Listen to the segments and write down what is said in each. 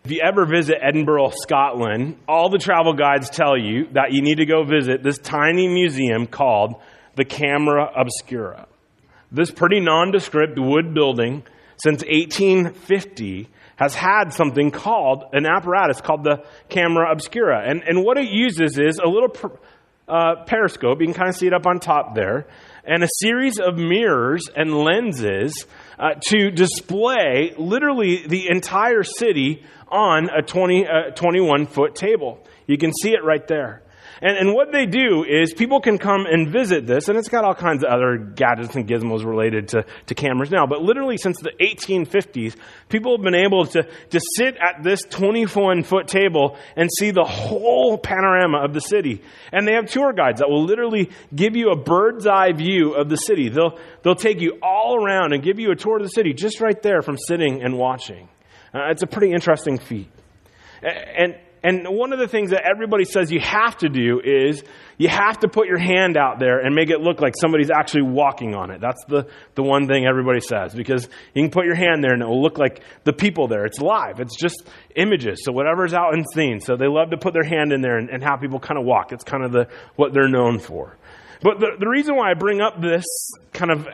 If you ever visit Edinburgh, Scotland, all the travel guides tell you that you need to go visit this tiny museum called the Camera Obscura. This pretty nondescript wood building since 1850 has had something called an apparatus called the Camera Obscura. And what it uses is a little periscope, you can kind of see it up on top there, and a series of mirrors and lenses to display literally the entire city on a 21-foot table. You can see it right there. And what they do is people can come and visit this, and it's got all kinds of other gadgets and gizmos related to cameras now. But literally since the 1850s, people have been able to sit at this 21-foot table and see the whole panorama of the city. And they have tour guides that will literally give you a bird's eye view of the city. They'll take you all around and give you a tour of the city just right there from sitting and watching. It's a pretty interesting feat. And one of the things that everybody says you have to do is you have to put your hand out there and make it look like somebody's actually walking on it. That's the one thing everybody says, because you can put your hand there and it will look like the people there. It's live. It's just images. So whatever's out and seen. So they love to put their hand in there and have people kind of walk. It's kind of what they're known for. But the reason why I bring up this kind of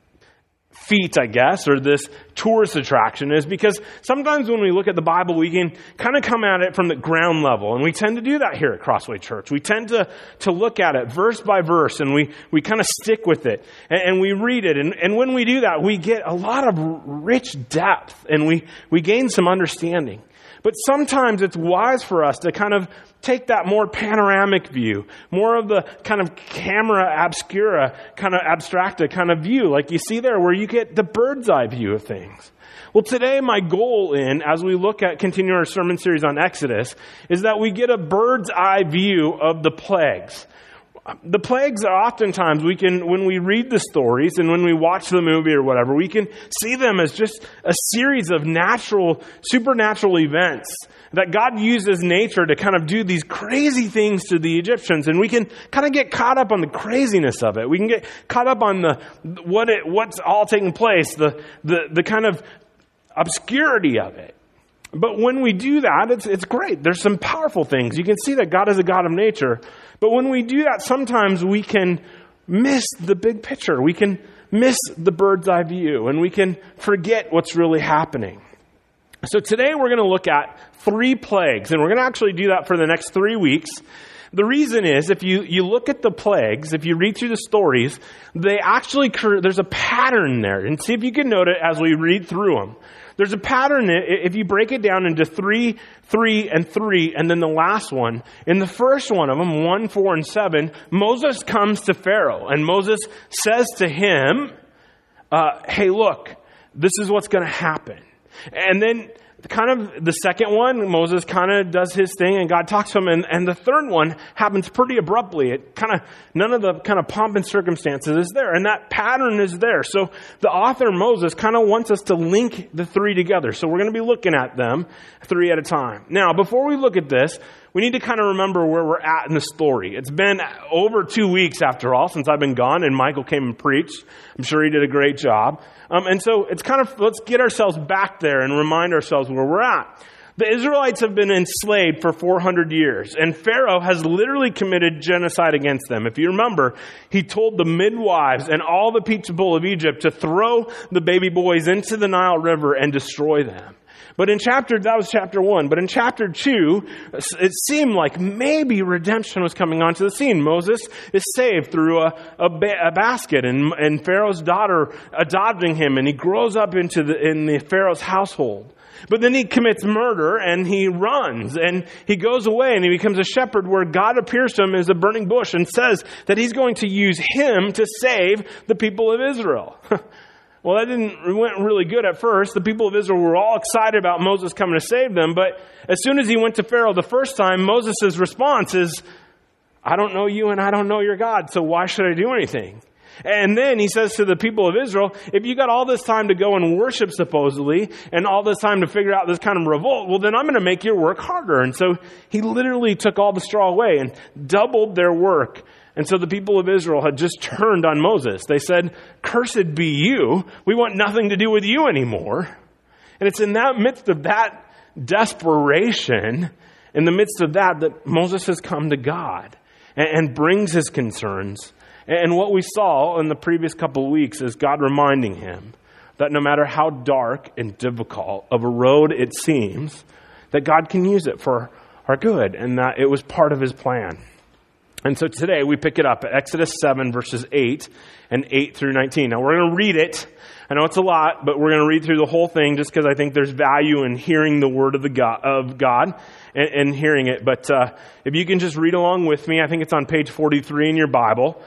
feat, I guess, or this tourist attraction is because sometimes when we look at the Bible, we can kind of come at it from the ground level. And we tend to do that here at Crossway Church. We tend to look at it verse by verse, and we kind of stick with it. And we read it. And when we do that, we get a lot of rich depth, and we gain some understanding. But sometimes it's wise for us to kind of take that more panoramic view, more of the kind of camera obscura, kind of abstracta kind of view, like you see there, where you get the bird's eye view of things. Well, today my goal as we continue our sermon series on Exodus, is that we get a bird's eye view of the plagues. The plagues are oftentimes, when we read the stories and when we watch the movie or whatever, we can see them as just a series of supernatural events that God uses nature to kind of do these crazy things to the Egyptians. And we can kind of get caught up on the craziness of it. We can get caught up on what's all taking place, the kind of obscurity of it. But when we do that, it's great. There's some powerful things. You can see that God is a God of nature. But when we do that, sometimes we can miss the big picture. We can miss the bird's eye view, and we can forget what's really happening. So today we're going to look at 3 plagues, and we're going to actually do that for the next 3 weeks. The reason is, if you look at the plagues, if you read through the stories, there's a pattern there. And see if you can note it as we read through them. There's a pattern if you break it down into 3, 3, and 3, and then the last one. In the first one of them, 1, 4, and 7, Moses comes to Pharaoh, and Moses says to him, hey, look, this is what's going to happen. And then kind of the second one, Moses kind of does his thing and God talks to him. And the third one happens pretty abruptly. None of the kind of pomp and circumstances is there. And that pattern is there. So the author, Moses, kind of wants us to link the 3 together. So we're going to be looking at them 3 at a time. Now, before we look at this, we need to kind of remember where we're at in the story. It's been over 2 weeks, after all, since I've been gone, and Michael came and preached. I'm sure he did a great job. And so it's kind of, let's get ourselves back there and remind ourselves where we're at. The Israelites have been enslaved for 400 years, and Pharaoh has literally committed genocide against them. If you remember, he told the midwives and all the people of Egypt to throw the baby boys into the Nile River and destroy them. But that was chapter 1. But in chapter 2, it seemed like maybe redemption was coming onto the scene. Moses is saved through a basket, and Pharaoh's daughter adopting him, and he grows up in the Pharaoh's household. But then he commits murder, and he runs, and he goes away, and he becomes a shepherd where God appears to him as a burning bush and says that he's going to use him to save the people of Israel. Well, it went really good at first. The people of Israel were all excited about Moses coming to save them. But as soon as he went to Pharaoh the first time, Moses' response is, I don't know you and I don't know your God, so why should I do anything? And then he says to the people of Israel, if you got all this time to go and worship supposedly, and all this time to figure out this kind of revolt, well, then I'm going to make your work harder. And so he literally took all the straw away and doubled their work. And so the people of Israel had just turned on Moses. They said, cursed be you. We want nothing to do with you anymore. And it's in that midst of that desperation, in the midst of that Moses has come to God and brings his concerns. And what we saw in the previous couple of weeks is God reminding him that no matter how dark and difficult of a road it seems, that God can use it for our good, and that it was part of his plan. And so today we pick it up at Exodus 7, verses 8 and 8 through 19. Now we're going to read it. I know it's a lot, but we're going to read through the whole thing just because I think there's value in hearing the word of God and hearing it. But if you can just read along with me, I think it's on page 43 in your Bible,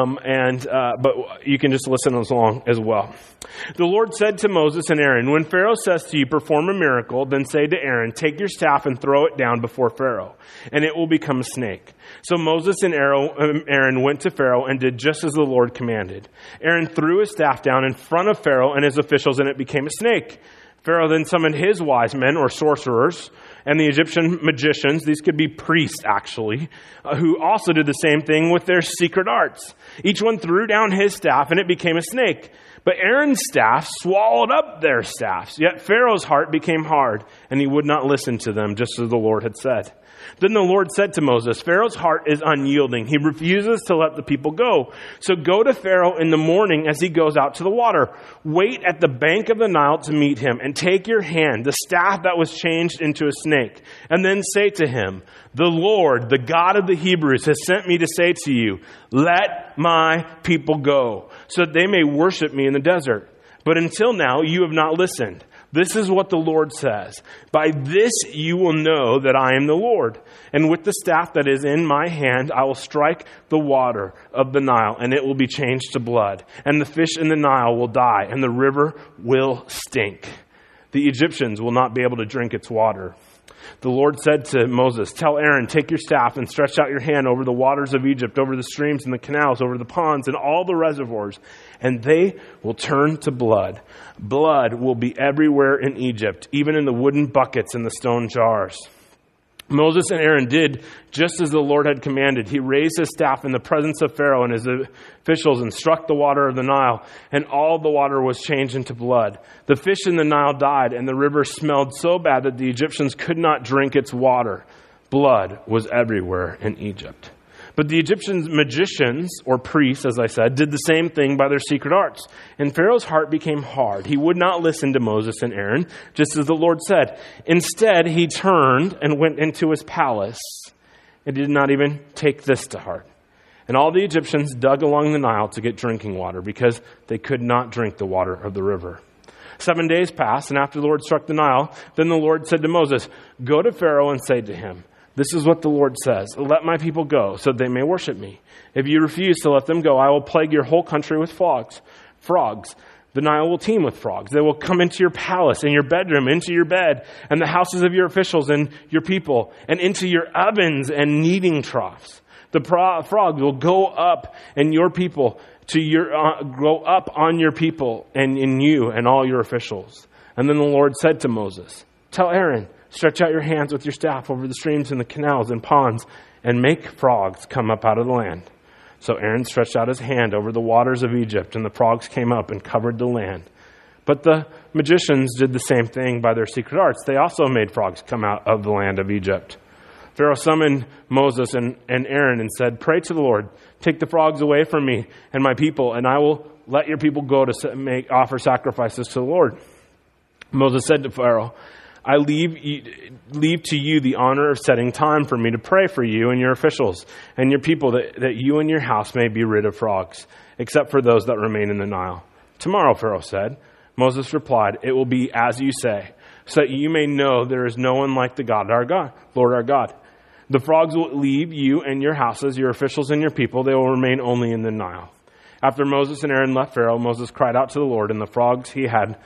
but you can just listen along as well. The Lord said to Moses and Aaron, "When Pharaoh says to you, 'Perform a miracle,' then say to Aaron, 'Take your staff and throw it down before Pharaoh, and it will become a snake.'" So Moses and Aaron went to Pharaoh and did just as the Lord commanded. Aaron threw his staff down in front of Pharaoh and his officials, and it became a snake. Pharaoh then summoned his wise men, or sorcerers, and the Egyptian magicians, these could be priests actually, who also did the same thing with their secret arts. Each one threw down his staff, and it became a snake. But Aaron's staff swallowed up their staffs. Yet Pharaoh's heart became hard, and he would not listen to them, just as the Lord had said. Then the Lord said to Moses, "Pharaoh's heart is unyielding. He refuses to let the people go. So go to Pharaoh in the morning as he goes out to the water. Wait at the bank of the Nile to meet him, and take your hand, the staff that was changed into a snake, and then say to him, 'The Lord, the God of the Hebrews, has sent me to say to you, let my people go, so that they may worship me in the desert. But until now you have not listened. This is what the Lord says. By this you will know that I am the Lord. And with the staff that is in my hand, I will strike the water of the Nile, and it will be changed to blood. And the fish in the Nile will die, and the river will stink. The Egyptians will not be able to drink its water." The Lord said to Moses, "Tell Aaron, take your staff and stretch out your hand over the waters of Egypt, over the streams and the canals, over the ponds and all the reservoirs, and they will turn to blood. Blood will be everywhere in Egypt, even in the wooden buckets and the stone jars." Moses and Aaron did just as the Lord had commanded. He raised his staff in the presence of Pharaoh and his officials and struck the water of the Nile, and all the water was changed into blood. The fish in the Nile died, and the river smelled so bad that the Egyptians could not drink its water. Blood was everywhere in Egypt. But the Egyptian magicians, or priests, as I said, did the same thing by their secret arts. And Pharaoh's heart became hard. He would not listen to Moses and Aaron, just as the Lord said. Instead, he turned and went into his palace and did not even take this to heart. And all the Egyptians dug along the Nile to get drinking water because they could not drink the water of the river. 7 days passed, and after the Lord struck the Nile, then the Lord said to Moses, "Go to Pharaoh and say to him, 'This is what the Lord says. Let my people go so that they may worship me. If you refuse to let them go, I will plague your whole country with frogs. The Nile will teem with frogs. They will come into your palace, in your bedroom, into your bed, and the houses of your officials and your people, and into your ovens and kneading troughs. The frogs will go up and your people go up on your people and in you and all your officials." And then the Lord said to Moses, "Tell Aaron, stretch out your hands with your staff over the streams and the canals and ponds, and make frogs come up out of the land." So Aaron stretched out his hand over the waters of Egypt, and the frogs came up and covered the land. But the magicians did the same thing by their secret arts. They also made frogs come out of the land of Egypt. Pharaoh summoned Moses and Aaron and said, "Pray to the Lord, take the frogs away from me and my people, and I will let your people go to offer sacrifices to the Lord." Moses said to Pharaoh, "I leave to you the honor of setting time for me to pray for you and your officials and your people, that you and your house may be rid of frogs, except for those that remain in the Nile." "Tomorrow," Pharaoh said. Moses replied, "It will be as you say, so that you may know there is no one like Lord our God. The frogs will leave you and your houses, your officials and your people. They will remain only in the Nile." After Moses and Aaron left Pharaoh, Moses cried out to the Lord, and the frogs that he had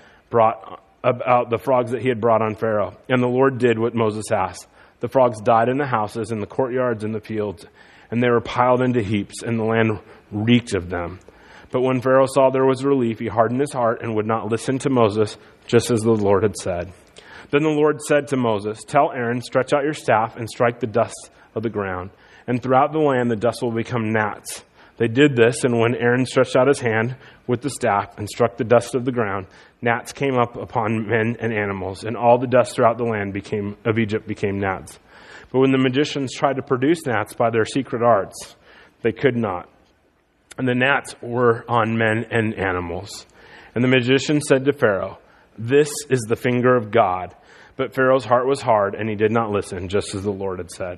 brought on Pharaoh. And the Lord did what Moses asked. The frogs died in the houses, in the courtyards, in the fields, and they were piled into heaps, and the land reeked of them. But when Pharaoh saw there was relief, he hardened his heart and would not listen to Moses, just as the Lord had said. Then the Lord said to Moses, "Tell Aaron, stretch out your staff and strike the dust of the ground, and throughout the land the dust will become gnats, They did this, and when Aaron stretched out his hand with the staff and struck the dust of the ground, gnats came up upon men and animals, and all the dust throughout the land of Egypt became gnats. But when the magicians tried to produce gnats by their secret arts, they could not. And the gnats were on men and animals. And the magician said to Pharaoh, "This is the finger of God." But Pharaoh's heart was hard, and he did not listen, just as the Lord had said.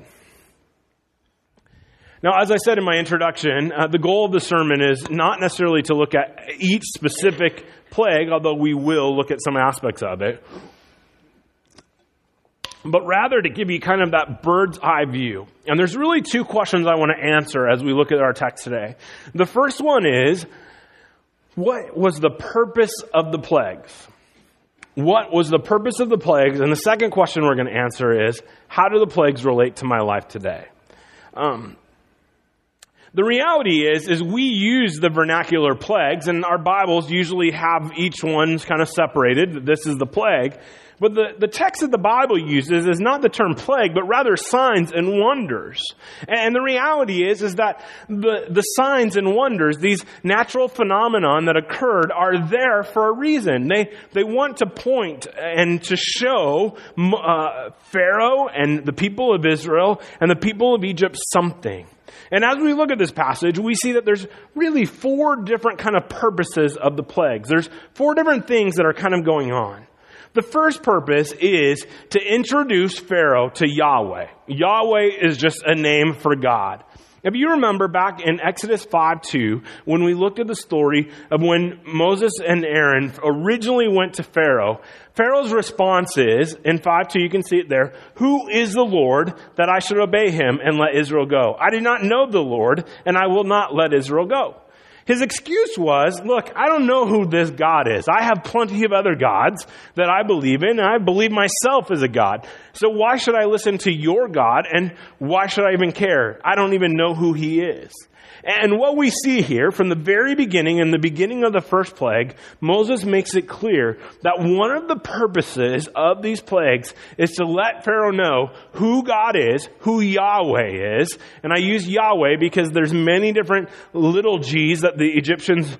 Now, as I said in my introduction, the goal of the sermon is not necessarily to look at each specific plague, although we will look at some aspects of it, but rather to give you kind of that bird's eye view. And there's really two questions I want to answer as we look at our text today. The first one is, what was the purpose of the plagues? What was the purpose of the plagues? And the second question we're going to answer is, how do the plagues relate to my life today? The reality is we use the vernacular plagues, and our Bibles usually have each one kind of separated. This is the plague. But the text that the Bible uses is not the term plague, but rather signs and wonders. And the reality is that the signs and wonders, these natural phenomenon that occurred, are there for a reason. They want to point and to show Pharaoh and the people of Israel and the people of Egypt something. And as we look at this passage, we see that there's really four different kind of purposes of the plagues. There's four different things that are kind of going on. The first purpose is to introduce Pharaoh to Yahweh. Yahweh is just a name for God. If you remember back in Exodus 5:2, when we looked at the story of when Moses and Aaron originally went to Pharaoh, Pharaoh's response is, in 5:2, you can see it there, "Who is the Lord that I should obey him and let Israel go? I do not know the Lord, and I will not let Israel go." His excuse was, look, I don't know who this God is. I have plenty of other gods that I believe in, and I believe myself as a God. So why should I listen to your God, and why should I even care? I don't even know who he is. And what we see here from the very beginning, in the beginning of the first plague, Moses makes it clear that one of the purposes of these plagues is to let Pharaoh know who God is, who Yahweh is. And I use Yahweh because there's many different little g's that the Egyptians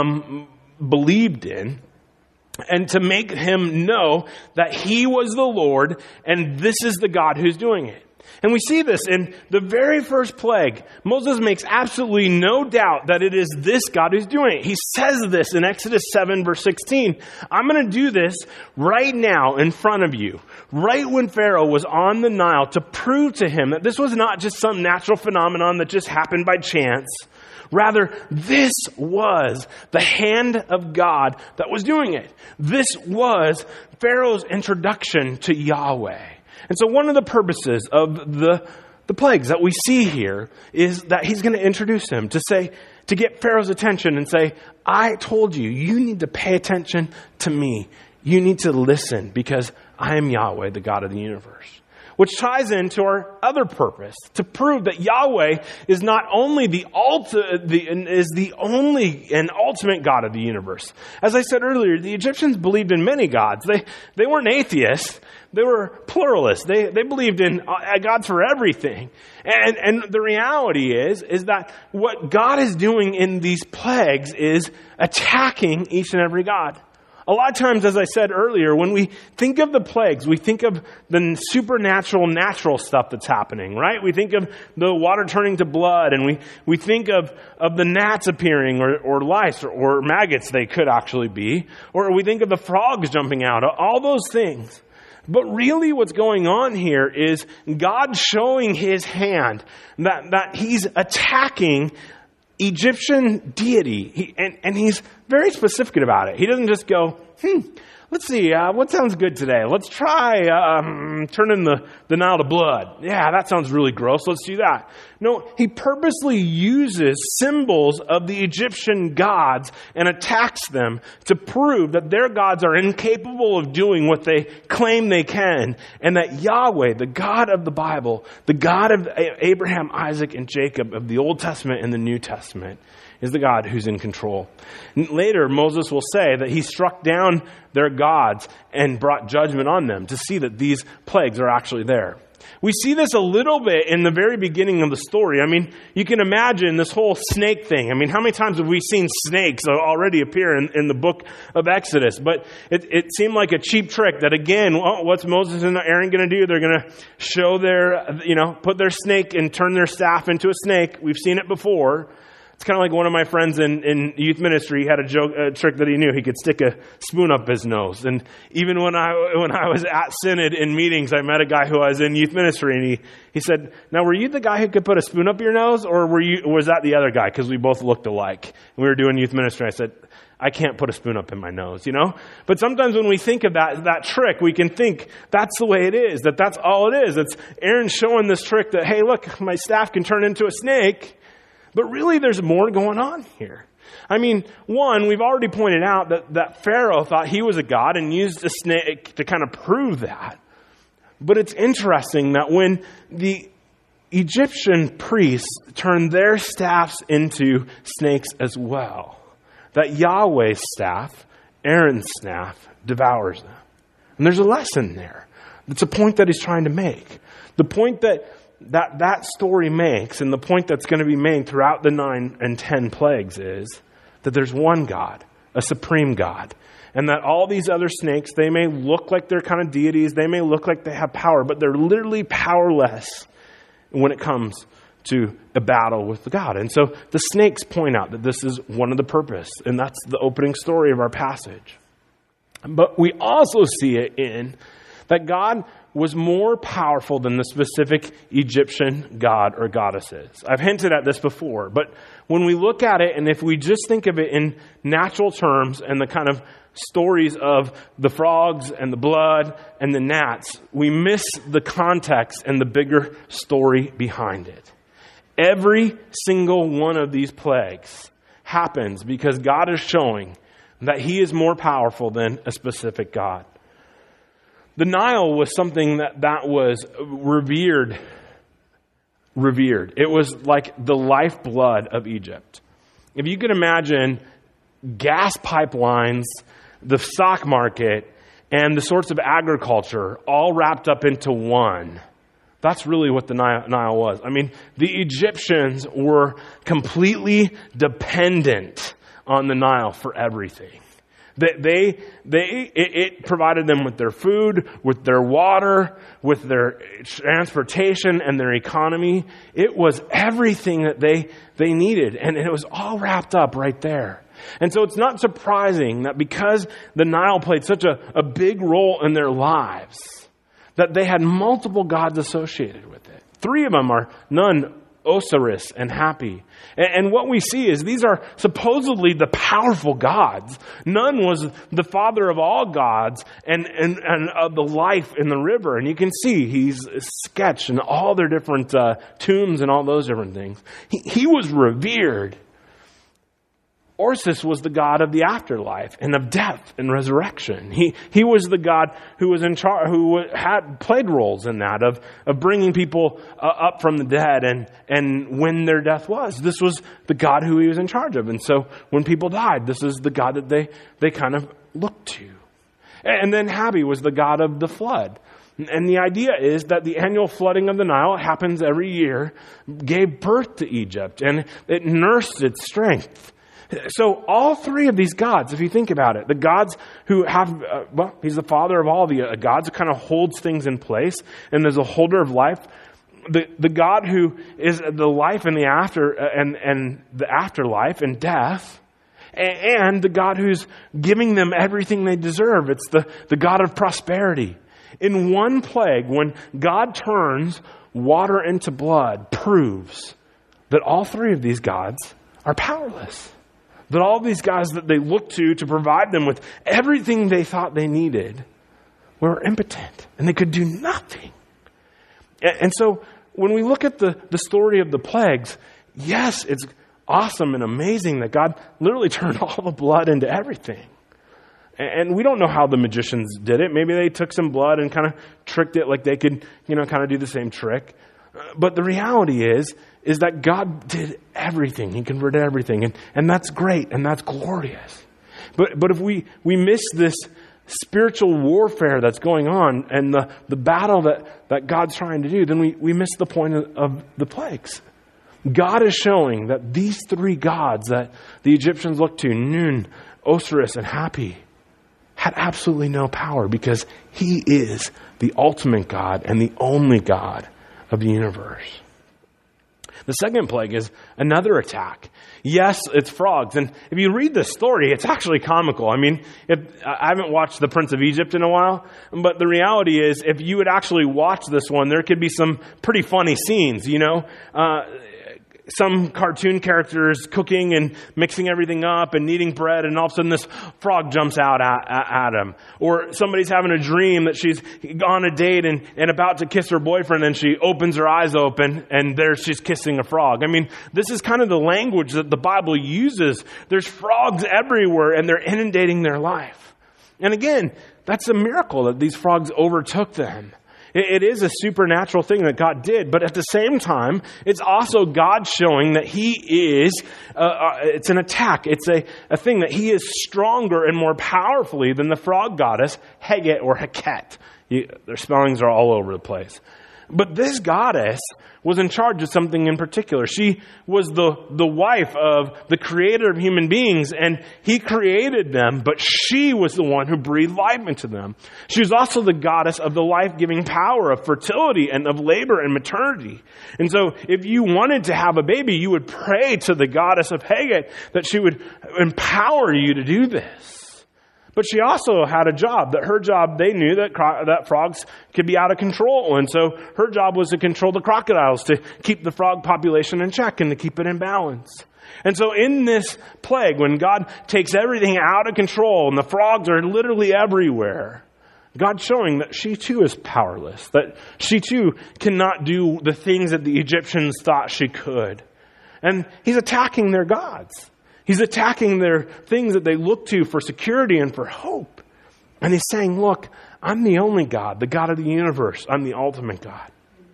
believed in. And to make him know that he was the Lord and this is the God who's doing it. And we see this in the very first plague. Moses makes absolutely no doubt that it is this God who's doing it. He says this in Exodus 7, verse 16. I'm going to do this right now in front of you, right when Pharaoh was on the Nile, to prove to him that this was not just some natural phenomenon that just happened by chance. Rather, this was the hand of God that was doing it. This was Pharaoh's introduction to Yahweh. And so one of the purposes of the plagues that we see here is that he's going to introduce him to get Pharaoh's attention and say, I told you, you need to pay attention to me. You need to listen because I am Yahweh, the God of the universe. Which ties into our other purpose, to prove that Yahweh is not only the only and ultimate God of the universe. As I said earlier, the Egyptians believed in many gods. They weren't atheists. They were pluralists. They believed in gods for everything. And the reality is that what God is doing in these plagues is attacking each and every god. A lot of times, as I said earlier, when we think of the plagues, we think of the supernatural, natural stuff that's happening, right? We think of the water turning to blood, and we think of the gnats appearing, or lice, or maggots they could actually be, or we think of the frogs jumping out, all those things. But really what's going on here is God showing his hand, that he's attacking Egyptian deity. And he's very specific about it. He doesn't just go, let's see, what sounds good today? Let's try turning the Nile to blood. Yeah, that sounds really gross. Let's do that. No, he purposely uses symbols of the Egyptian gods and attacks them to prove that their gods are incapable of doing what they claim they can, and that Yahweh, the God of the Bible, the God of Abraham, Isaac, and Jacob of the Old Testament and the New Testament, is the God who's in control. And later, Moses will say that he struck down their gods and brought judgment on them to see that these plagues are actually there. We see this a little bit in the very beginning of the story. I mean, you can imagine this whole snake thing. I mean, how many times have we seen snakes already appear in the book of Exodus? But it seemed like a cheap trick that, again, what's Moses and Aaron going to do? They're going to show put their snake and turn their staff into a snake. We've seen it before. It's kind of like one of my friends in youth ministry had a trick that he knew. He could stick a spoon up his nose. And even when I was at Synod in meetings, I met a guy who was in youth ministry, and he said, "Now, were you the guy who could put a spoon up your nose, or was that the other guy?" Because we both looked alike. And we were doing youth ministry. I said, "I can't put a spoon up in my nose," But sometimes when we think of that trick, we can think that's the way it is, that's all it is. It's Aaron showing this trick that, hey, look, my staff can turn into a snake. But really, there's more going on here. I mean, one, we've already pointed out that Pharaoh thought he was a god and used a snake to kind of prove that. But it's interesting that when the Egyptian priests turned their staffs into snakes as well, that Yahweh's staff, Aaron's staff, devours them. And there's a lesson there. It's a point that he's trying to make. The point that story makes, and the point that's going to be made throughout the 9 and 10 plagues, is that there's one God, a supreme God, and that all these other snakes, they may look like they're kind of deities, they may look like they have power, but they're literally powerless when it comes to a battle with God. And so the snakes point out that this is one of the purpose, and that's the opening story of our passage. But we also see it in that God was more powerful than the specific Egyptian god or goddesses. I've hinted at this before, but when we look at it, and if we just think of it in natural terms and the kind of stories of the frogs and the blood and the gnats, we miss the context and the bigger story behind it. Every single one of these plagues happens because God is showing that he is more powerful than a specific god. The Nile was something that was revered. It was like the lifeblood of Egypt. If you can imagine gas pipelines, the stock market, and the sorts of agriculture all wrapped up into one, that's really what the Nile was. I mean, the Egyptians were completely dependent on the Nile for everything. It provided them with their food, with their water, with their transportation and their economy. It was everything that they needed, and it was all wrapped up right there. And so it's not surprising that because the Nile played such a big role in their lives, that they had multiple gods associated with it. 3 of them are Nun, Osiris, and Hapi. And what we see is these are supposedly the powerful gods. Nun was the father of all gods and of the life in the river. And you can see he's sketched in all their different tombs and all those different things. He was revered. Orsis was the god of the afterlife and of death and resurrection. He was the god who was in charge, who had played roles in that of bringing people up from the dead and when their death was. This was the god who he was in charge of. And so when people died, this is the god that they kind of looked to. And then Hapi was the god of the flood. And the idea is that the annual flooding of the Nile happens every year, gave birth to Egypt, and it nursed its strength. So all 3 of these gods, if you think about it, the gods who have, he's the father of all the gods who kind of holds things in place and is a holder of life. The God who is the life and the afterlife and death, and the God who's giving them everything they deserve. It's the God of prosperity. In one plague, when God turns water into blood, proves that all 3 of these gods are powerless. That all these guys that they looked to provide them with everything they thought they needed were impotent and they could do nothing. And so when we look at the story of the plagues, yes, it's awesome and amazing that God literally turned all the blood into everything. And we don't know how the magicians did it. Maybe they took some blood and kind of tricked it like they could, kind of do the same trick. But the reality is that God did everything. He converted everything. And that's great, and that's glorious. But if we miss this spiritual warfare that's going on and the battle that God's trying to do, then we miss the point of the plagues. God is showing that these three gods that the Egyptians looked to, Nun, Osiris, and Hapi, had absolutely no power because he is the ultimate God and the only God of the universe. The second plague is another attack. Yes, it's frogs. And if you read this story, it's actually comical. I mean, I haven't watched The Prince of Egypt in a while, but the reality is if you would actually watch this one, there could be some pretty funny scenes, some cartoon characters cooking and mixing everything up and kneading bread, and all of a sudden this frog jumps out at him. Or somebody's having a dream that she's on a date and about to kiss her boyfriend, and she opens her eyes open and there she's kissing a frog. I mean, this is kind of the language that the Bible uses. There's frogs everywhere and they're inundating their life. And again, that's a miracle that these frogs overtook them. It is a supernatural thing that God did, but at the same time, it's also God showing that He is, it's an attack. It's a thing that He is stronger and more powerfully than the frog goddess, Heget or Heket. Their spellings are all over the place. But this goddess was in charge of something in particular. She was the wife of the creator of human beings, and he created them, but she was the one who breathed life into them. She was also the goddess of the life-giving power of fertility and of labor and maternity. And so if you wanted to have a baby, you would pray to the goddess of Heget that she would empower you to do this. But she also had a job, that her job, they knew that frogs could be out of control. And so her job was to control the crocodiles, to keep the frog population in check and to keep it in balance. And so in this plague, when God takes everything out of control and the frogs are literally everywhere, God's showing that she too is powerless, that she too cannot do the things that the Egyptians thought she could. And He's attacking their gods. He's attacking their things that they look to for security and for hope. And He's saying, look, I'm the only God, the God of the universe. I'm the ultimate God.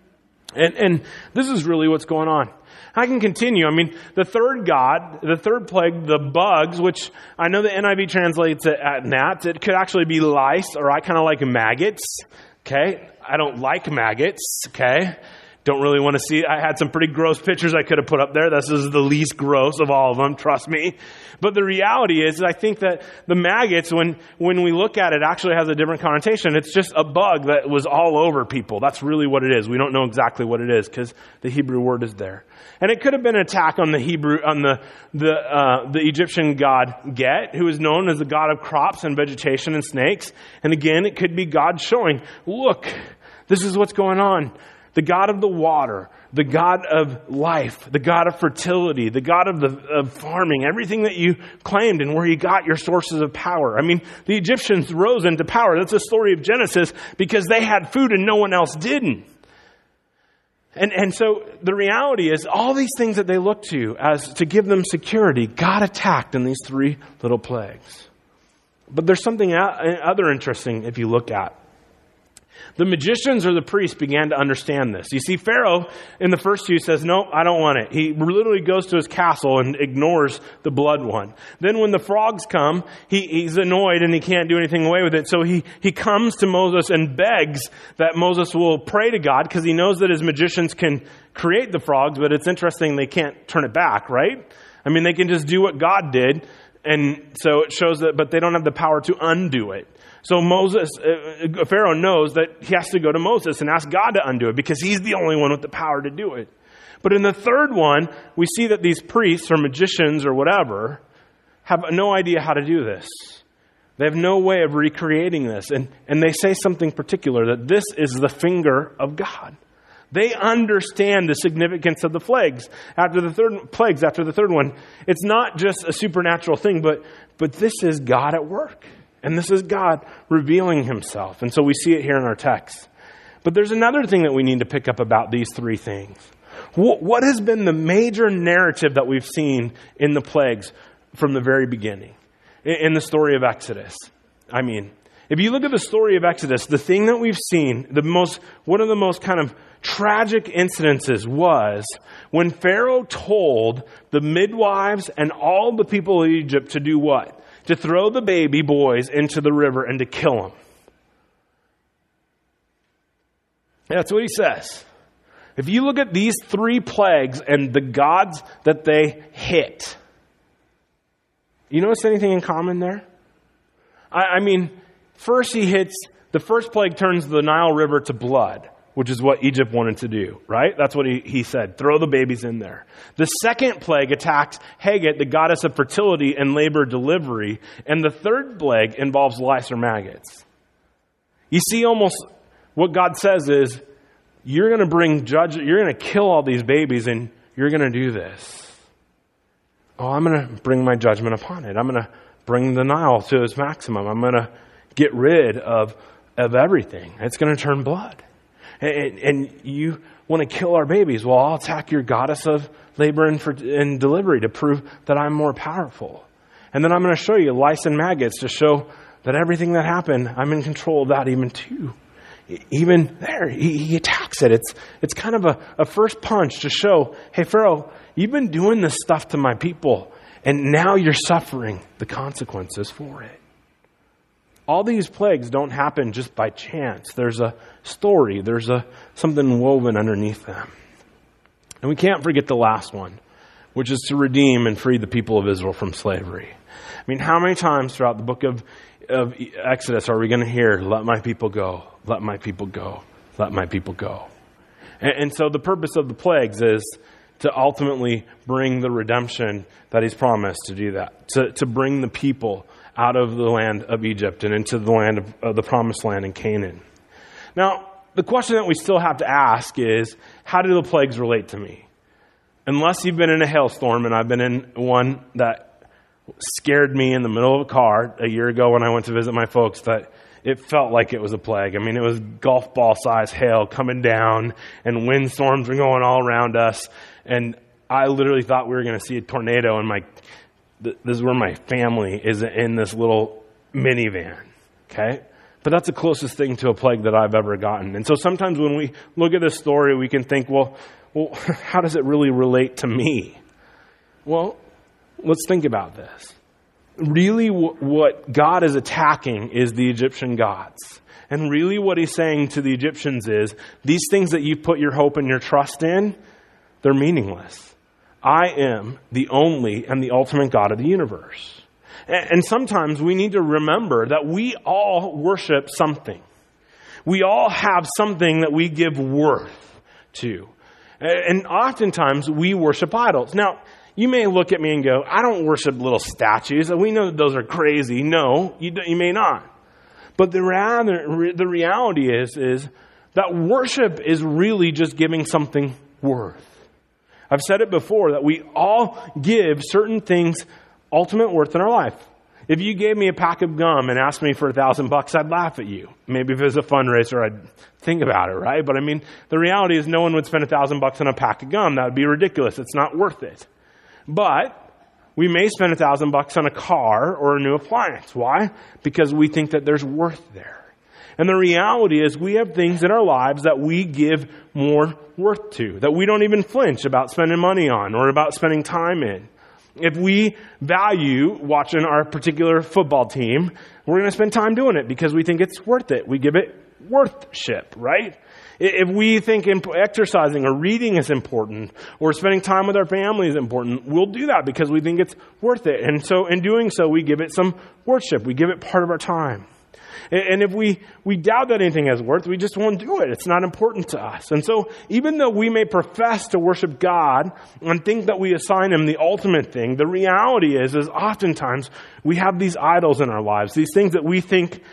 And this is really what's going on. I can continue. I mean, the third plague, the bugs, which I know the NIV translates it at gnats. It could actually be lice, or I kind of like maggots. Okay? I don't like maggots. Okay? Don't really want to see. I had some pretty gross pictures I could have put up there. This is the least gross of all of them, trust me. But the reality is, I think that the maggots, when we look at it, actually has a different connotation. It's just a bug that was all over people. That's really what it is. We don't know exactly what it is because the Hebrew word is there. And it could have been an attack on the Egyptian god Get, who is known as the god of crops and vegetation and snakes. And again, it could be God showing, look, this is what's going on. The God of the water, the God of life, the God of fertility, the God of farming, everything that you claimed and where you got your sources of power. I mean, the Egyptians rose into power. That's the story of Genesis because they had food and no one else didn't. And so the reality is all these things that they looked to as to give them security, God attacked in these three little plagues. But there's something other interesting if you look at. The magicians or the priests began to understand this. You see, Pharaoh in the first two says, no, I don't want it. He literally goes to his castle and ignores the blood one. Then when the frogs come, he's annoyed and he can't do anything away with it. So he comes to Moses and begs that Moses will pray to God because he knows that his magicians can create the frogs, but it's interesting they can't turn it back, right? I mean, they can just do what God did. And so it shows that, but they don't have the power to undo it. So Pharaoh knows that he has to go to Moses and ask God to undo it because he's the only one with the power to do it. But in the third one, we see that these priests or magicians or whatever have no idea how to do this. They have no way of recreating this. And they say something particular, that this is the finger of God. They understand the significance of the plagues. After the third one, it's not just a supernatural thing, but this is God at work. And this is God revealing Himself. And so we see it here in our text. But there's another thing that we need to pick up about these three things. What has been the major narrative that we've seen in the plagues from the very beginning? In the story of Exodus. I mean, If you look at the story of Exodus, the thing that we've seen, one of the most kind of tragic incidences was when Pharaoh told the midwives and all the people of Egypt to do what? To throw the baby boys into the river and to kill them. That's what he says. If you look at these 3 plagues and the gods that they hit, you notice anything in common there? I mean, first the first plague turns the Nile River to blood, which is what Egypt wanted to do, right? That's what he said. Throw the babies in there. The second plague attacks Hagat, the goddess of fertility and labor delivery. And the third plague involves lice or maggots. You see, almost what God says is, you're going to kill all these babies and you're going to do this. Oh, I'm going to bring my judgment upon it. I'm going to bring the Nile to its maximum. I'm going to get rid of everything. It's going to turn blood. And you want to kill our babies. Well, I'll attack your goddess of labor and delivery to prove that I'm more powerful. And then I'm going to show you lice and maggots to show that everything that happened, I'm in control of that even too. Even there, he attacks it. It's kind of a first punch to show, hey, Pharaoh, you've been doing this stuff to my people, and now you're suffering the consequences for it. All these plagues don't happen just by chance. There's a story. There's something woven underneath them. And we can't forget the last one, which is to redeem and free the people of Israel from slavery. I mean, how many times throughout the book of Exodus are we going to hear, let my people go, let my people go, let my people go? And so the purpose of the plagues is to ultimately bring the redemption that he's promised to do that, to bring the people out of the land of Egypt and into the land of the promised land in Canaan. Now, the question that we still have to ask is, how do the plagues relate to me? Unless you've been in a hailstorm, and I've been in one that scared me in the middle of a car a year ago when I went to visit my folks, that it felt like it was a plague. I mean, it was golf ball size hail coming down and windstorms were going all around us. And I literally thought we were going to see a tornado, and this is where my family is, in this little minivan. Okay? But that's the closest thing to a plague that I've ever gotten. And so sometimes when we look at this story, we can think, well, how does it really relate to me? Well, let's think about this. Really, what God is attacking is the Egyptian gods. And really what he's saying to the Egyptians is, these things that you put your hope and your trust in, they're meaningless. I am the only and the ultimate God of the universe. And sometimes we need to remember that we all worship something. We all have something that we give worth to. And oftentimes we worship idols. Now, you may look at me and go, I don't worship little statues. We know that those are crazy. No, you may not. But the reality is that worship is really just giving something worth. I've said it before that we all give certain things ultimate worth in our life. If you gave me a pack of gum and asked me for $1,000, I'd laugh at you. Maybe if it was a fundraiser, I'd think about it, right? But I mean, the reality is no one would spend $1,000 on a pack of gum. That would be ridiculous. It's not worth it. But we may spend $1,000 on a car or a new appliance. Why? Because we think that there's worth there. And the reality is we have things in our lives that we give more worth to, that we don't even flinch about spending money on or about spending time in. If we value watching our particular football team, we're going to spend time doing it because we think it's worth it. We give it worthship, right? If we think exercising or reading is important or spending time with our family is important, we'll do that because we think it's worth it. And so in doing so, we give it some worship. We give it part of our time. And if we doubt that anything has worth, we just won't do it. It's not important to us. And so even though we may profess to worship God and think that we assign him the ultimate thing, the reality is oftentimes we have these idols in our lives, these things that we think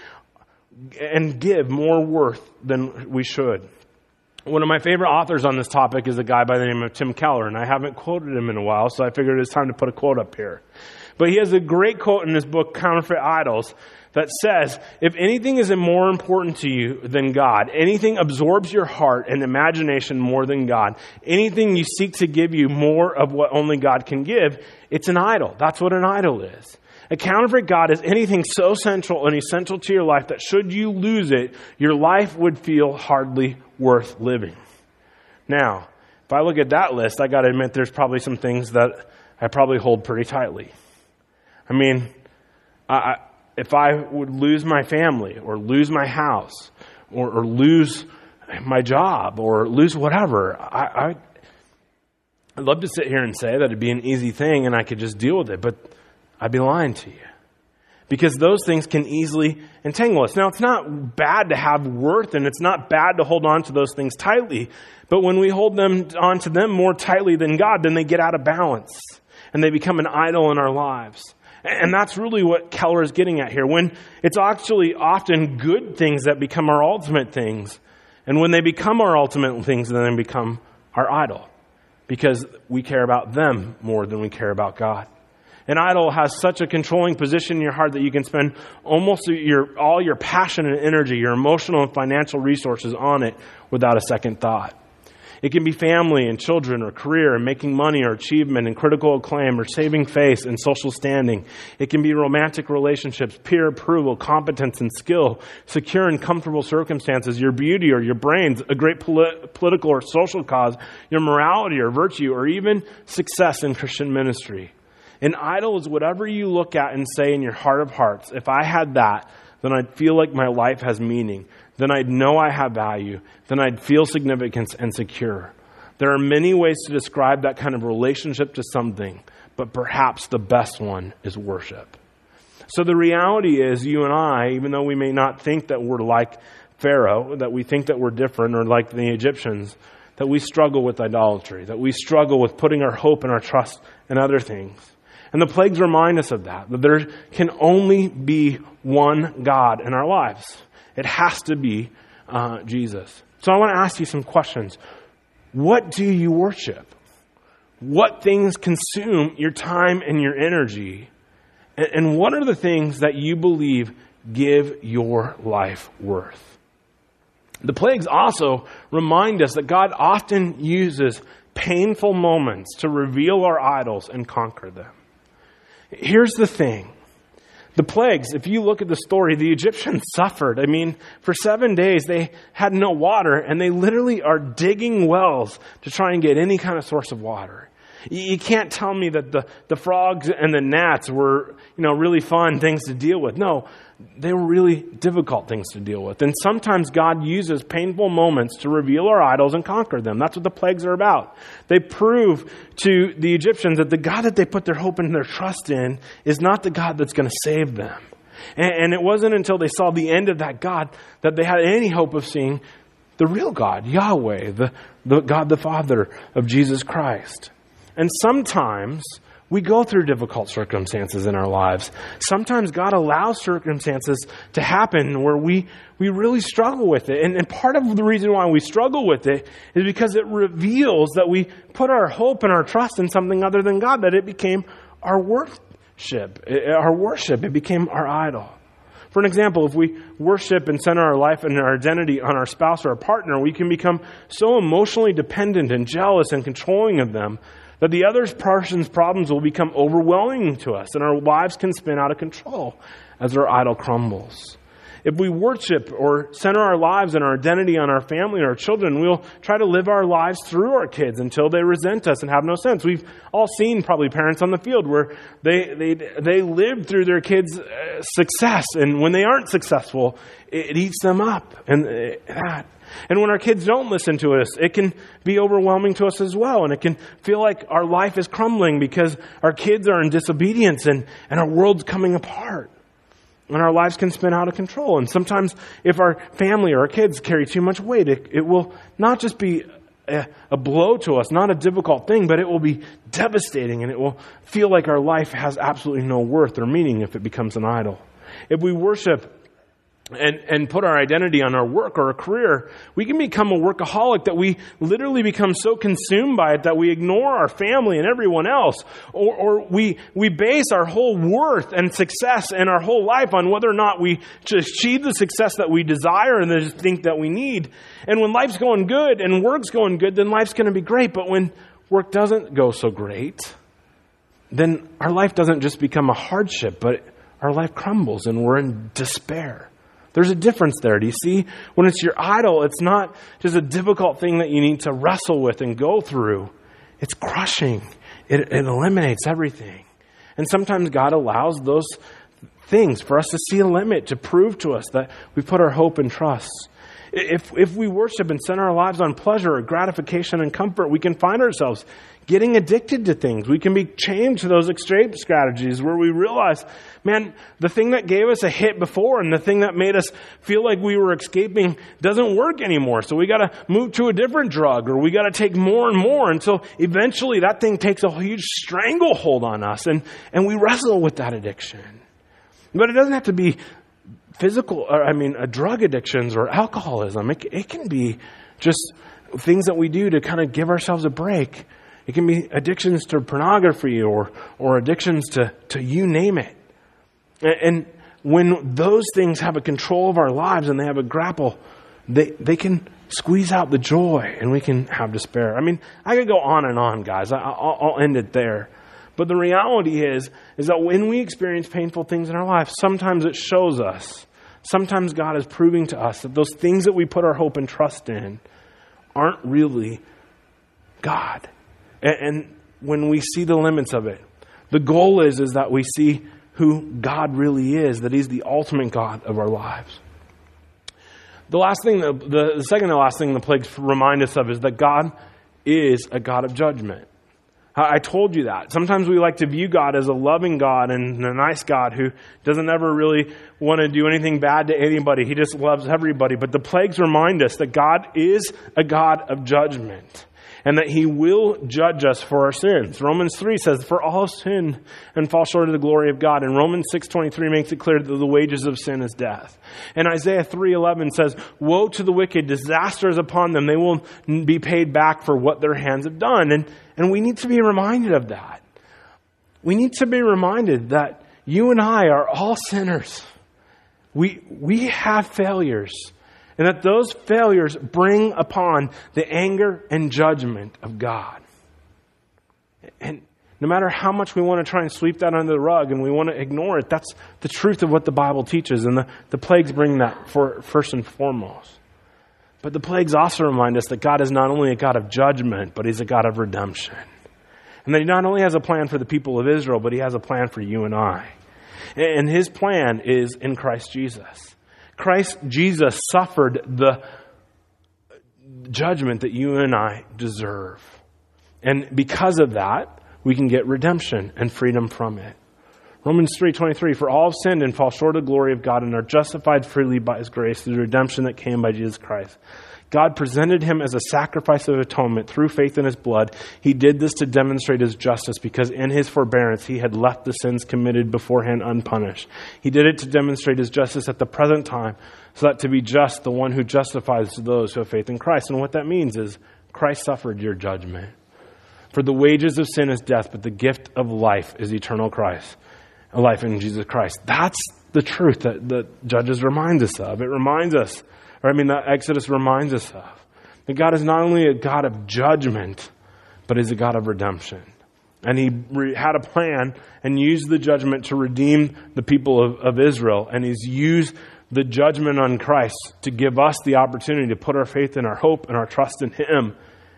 and give more worth than we should. One of my favorite authors on this topic is a guy by the name of Tim Keller, and I haven't quoted him in a while, so I figured it's time to put a quote up here. But he has a great quote in his book, Counterfeit Idols, that says, if anything is more important to you than God, anything absorbs your heart and imagination more than God, anything you seek to give you more of what only God can give, it's an idol. That's what an idol is. A counterfeit God is anything so central and essential to your life that should you lose it, your life would feel hardly worth living. Now, if I look at that list, I got to admit there's probably some things that I probably hold pretty tightly. I mean, if I would lose my family or lose my house or lose my job or lose whatever, I'd love to sit here and say that it'd be an easy thing and I could just deal with it, but I'd be lying to you. Because those things can easily entangle us. Now, it's not bad to have worth, and it's not bad to hold on to those things tightly. But when we hold on to them more tightly than God, then they get out of balance, and they become an idol in our lives. And that's really what Keller is getting at here. When it's actually often good things that become our ultimate things. And when they become our ultimate things, then they become our idol. Because we care about them more than we care about God. An idol has such a controlling position in your heart that you can spend almost all your passion and energy, your emotional and financial resources on it without a second thought. It can be family and children or career and making money or achievement and critical acclaim or saving face and social standing. It can be romantic relationships, peer approval, competence and skill, secure and comfortable circumstances, your beauty or your brains, a great political or social cause, your morality or virtue, or even success in Christian ministry. An idol is whatever you look at and say in your heart of hearts, if I had that, then I'd feel like my life has meaning. Then I'd know I have value. Then I'd feel significance and secure. There are many ways to describe that kind of relationship to something, but perhaps the best one is worship. So the reality is, you and I, even though we may not think that we're like Pharaoh, that we think that we're different or like the Egyptians, that we struggle with idolatry, that we struggle with putting our hope and our trust in other things. And the plagues remind us of that there can only be one God in our lives. It has to be Jesus. So I want to ask you some questions. What do you worship? What things consume your time and your energy? And what are the things that you believe give your life worth? The plagues also remind us that God often uses painful moments to reveal our idols and conquer them. Here's the thing. The plagues, if you look at the story, the Egyptians suffered. I mean, for 7 days they had no water, and they literally are digging wells to try and get any kind of source of water. You can't tell me that the frogs and the gnats were, really fun things to deal with. No, they were really difficult things to deal with. And sometimes God uses painful moments to reveal our idols and conquer them. That's what the plagues are about. They prove to the Egyptians that the God that they put their hope and their trust in is not the God that's going to save them. And it wasn't until they saw the end of that God that they had any hope of seeing the real God, Yahweh, the God the Father of Jesus Christ. And sometimes we go through difficult circumstances in our lives. Sometimes God allows circumstances to happen where we really struggle with it. And part of the reason why we struggle with it is because it reveals that we put our hope and our trust in something other than God, that it became our worship. It became our idol. For an example, if we worship and center our life and our identity on our spouse or our partner, we can become so emotionally dependent and jealous and controlling of them that the other person's problems will become overwhelming to us, and our lives can spin out of control as our idol crumbles. If we worship or center our lives and our identity on our family and our children, we'll try to live our lives through our kids until they resent us and have no sense. We've all seen probably parents on the field where they live through their kids' success, and when they aren't successful, it eats them up. And when our kids don't listen to us, it can be overwhelming to us as well. And it can feel like our life is crumbling because our kids are in disobedience and our world's coming apart. And our lives can spin out of control. And sometimes if our family or our kids carry too much weight, it will not just be a blow to us, not a difficult thing, but it will be devastating. And it will feel like our life has absolutely no worth or meaning if it becomes an idol. If we worship and put our identity on our work or our career, we can become a workaholic that we literally become so consumed by it that we ignore our family and everyone else. Or we base our whole worth and success and our whole life on whether or not we achieve the success that we desire and think that we need. And when life's going good and work's going good, then life's going to be great. But when work doesn't go so great, then our life doesn't just become a hardship, but our life crumbles and we're in despair. There's a difference there. Do you see? When it's your idol, it's not just a difficult thing that you need to wrestle with and go through. It's crushing. It eliminates everything. And sometimes God allows those things for us to see a limit, to prove to us that we put our hope and trust. If we worship and center our lives on pleasure or gratification and comfort, we can find ourselves getting addicted to things. We can be chained to those escape strategies where we realize, man, the thing that gave us a hit before and the thing that made us feel like we were escaping doesn't work anymore. So we got to move to a different drug, or we got to take more and more until eventually that thing takes a huge stranglehold on us, and we wrestle with that addiction. But it doesn't have to be drug addictions or alcoholism. It can be just things that we do to kind of give ourselves a break. It can be addictions to pornography or addictions to you name it. And when those things have a control of our lives and they have a grapple, they can squeeze out the joy and we can have despair. I mean, I could go on and on, guys. I'll end it there. But the reality is that when we experience painful things in our life, sometimes it shows us, sometimes God is proving to us that those things that we put our hope and trust in aren't really God. And when we see the limits of it, the goal is that we see who God really is, that He's the ultimate God of our lives. The second to last thing the plagues remind us of is that God is a God of judgment. I told you that. Sometimes we like to view God as a loving God and a nice God who doesn't ever really want to do anything bad to anybody. He just loves everybody. But the plagues remind us that God is a God of judgment and that He will judge us for our sins. Romans 3 says, "For all have sinned and fall short of the glory of God." And Romans 6:23 makes it clear that the wages of sin is death. And Isaiah 3:11 says, "Woe to the wicked, disaster is upon them. They will be paid back for what their hands have done." And we need to be reminded of that. We need to be reminded that you and I are all sinners. We have failures. And that those failures bring upon the anger and judgment of God. And no matter how much we want to try and sweep that under the rug and we want to ignore it, that's the truth of what the Bible teaches. And the plagues bring that first and foremost. But the plagues also remind us that God is not only a God of judgment, but He's a God of redemption. And that He not only has a plan for the people of Israel, but He has a plan for you and I. And His plan is in Christ Jesus. Christ Jesus suffered the judgment that you and I deserve. And because of that, we can get redemption and freedom from it. Romans 3:23, "For all have sinned and fall short of the glory of God and are justified freely by His grace through the redemption that came by Jesus Christ. God presented Him as a sacrifice of atonement through faith in His blood. He did this to demonstrate His justice because in His forbearance He had left the sins committed beforehand unpunished. He did it to demonstrate His justice at the present time so that to be just, the one who justifies those who have faith in Christ." And what that means is Christ suffered your judgment. "For the wages of sin is death, but the gift of life is eternal Christ, a life in Jesus Christ." That's the truth that Judges reminds us of. It reminds us, that Exodus reminds us of, that God is not only a God of judgment, but He's a God of redemption. And He had a plan and used the judgment to redeem the people of Israel. And He's used the judgment on Christ to give us the opportunity to put our faith and our hope and our trust in Him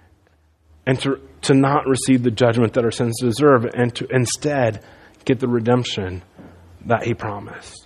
and to not receive the judgment that our sins deserve and to instead get the redemption that He promised.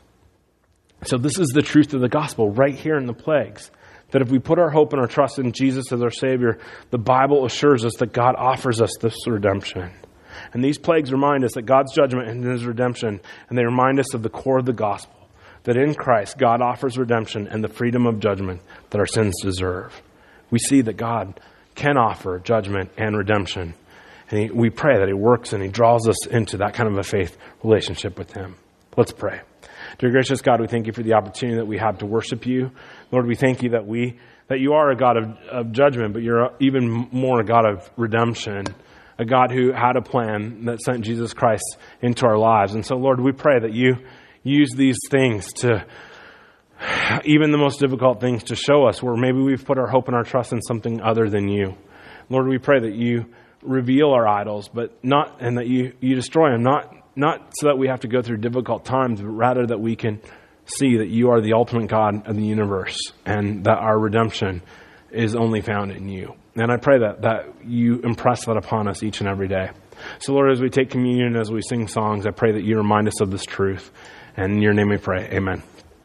So this is the truth of the gospel right here in the plagues. That if we put our hope and our trust in Jesus as our Savior, the Bible assures us that God offers us this redemption. And these plagues remind us that God's judgment and His redemption, and they remind us of the core of the gospel. That in Christ, God offers redemption and the freedom of judgment that our sins deserve. We see that God can offer judgment and redemption. And we pray that He works and He draws us into that kind of a faith relationship with Him. Let's pray. Dear gracious God, we thank You for the opportunity that we have to worship You. Lord, we thank You that You are a God of judgment, but You're even more a God of redemption, a God who had a plan that sent Jesus Christ into our lives. And so, Lord, we pray that You use these things to, even the most difficult things, to show us where maybe we've put our hope and our trust in something other than You. Lord, we pray that You reveal our idols, and that you destroy them, not so that we have to go through difficult times, but rather that we can see that you are the ultimate God of the universe and that our redemption is only found in you. And I pray that you impress that upon us each and every day. So Lord, as we take communion, as we sing songs, I pray that you remind us of this truth. And in your name we pray. Amen.